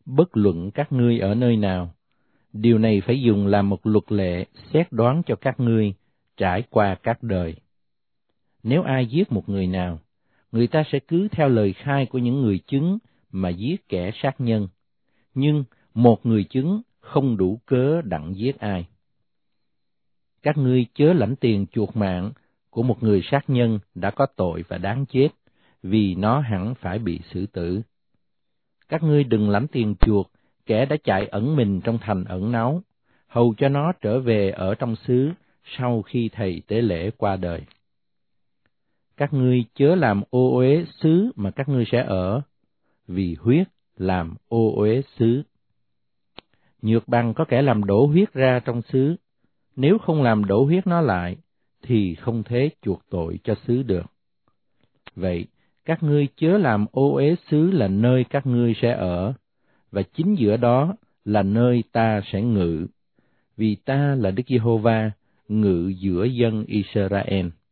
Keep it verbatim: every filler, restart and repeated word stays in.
bất luận các ngươi ở nơi nào. Điều này phải dùng làm một luật lệ xét đoán cho các ngươi trải qua các đời. Nếu ai giết một người nào, người ta sẽ cứ theo lời khai của những người chứng mà giết kẻ sát nhân, nhưng một người chứng không đủ cớ đặng giết ai. Các ngươi chớ lãnh tiền chuộc mạng của một người sát nhân đã có tội và đáng chết, vì nó hẳn phải bị xử tử. Các ngươi đừng lãnh tiền chuộc kẻ đã chạy ẩn mình trong thành ẩn náu, hầu cho nó trở về ở trong xứ sau khi thầy tế lễ qua đời. Các ngươi chớ làm ô uế xứ mà các ngươi sẽ ở, vì huyết làm ô uế xứ. Nhược bằng có kẻ làm đổ huyết ra trong xứ, nếu không làm đổ huyết nó lại, thì không thể chuộc tội cho xứ được. Vậy, các ngươi chớ làm ô uế xứ là nơi các ngươi sẽ ở, và chính giữa đó là nơi ta sẽ ngự, vì ta là Đức Giê-hô-va, ngự giữa dân Israel.